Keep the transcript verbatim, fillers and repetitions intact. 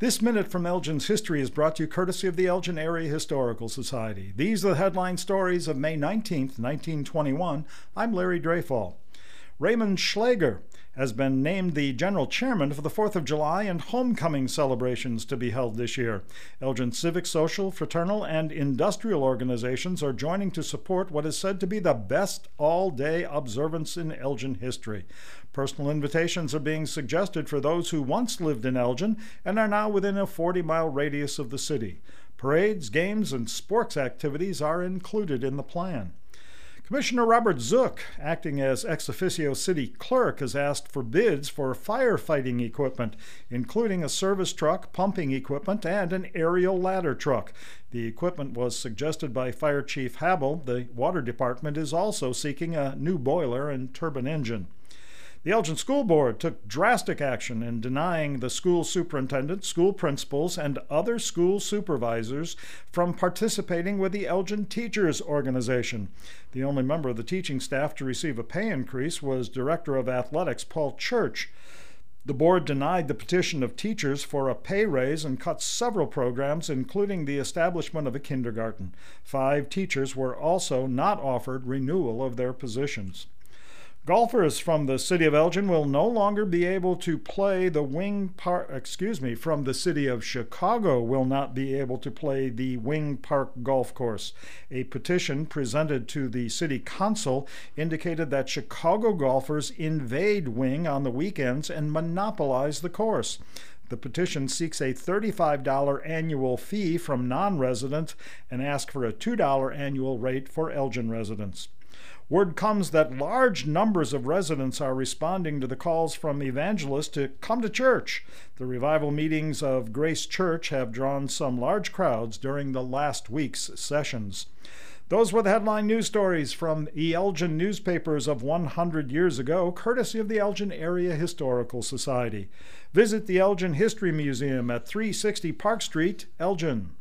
This Minute from Elgin's History is brought to you courtesy of the Elgin Area Historical Society. These are the headline stories of May nineteenth, nineteen twenty-one. I'm Larry Dreyfall. Raymond Schlager has been named the general chairman for the fourth of July and homecoming celebrations to be held this year. Elgin civic, social, fraternal, and industrial organizations are joining to support what is said to be the best all-day observance in Elgin history. Personal invitations are being suggested for those who once lived in Elgin and are now within a forty-mile radius of the city. Parades, games, and sports activities are included in the plan. Commissioner Robert Zook, acting as ex officio city clerk, has asked for bids for firefighting equipment, including a service truck, pumping equipment, and an aerial ladder truck. The equipment was suggested by Fire Chief Habel. The Water Department is also seeking a new boiler and turbine engine. The Elgin School Board took drastic action in denying the school superintendent, school principals, and other school supervisors from participating with the Elgin Teachers Organization. The only member of the teaching staff to receive a pay increase was Director of Athletics Paul Church. The board denied the petition of teachers for a pay raise and cut several programs, including the establishment of a kindergarten. Five teachers were also not offered renewal of their positions. Golfers from the city of Elgin will no longer be able to play the Wing Park, excuse me, from the city of Chicago will not be able to play the Wing Park Golf Course. A petition presented to the city council indicated that Chicago golfers invade Wing on the weekends and monopolize the course. The petition seeks a thirty-five dollars annual fee from non-residents and asks for a two dollars annual rate for Elgin residents. Word comes that large numbers of residents are responding to the calls from evangelists to come to church. The revival meetings of Grace Church have drawn some large crowds during the last week's sessions. Those were the headline news stories from the Elgin newspapers of one hundred years ago, courtesy of the Elgin Area Historical Society. Visit the Elgin History Museum at three sixty Park Street, Elgin.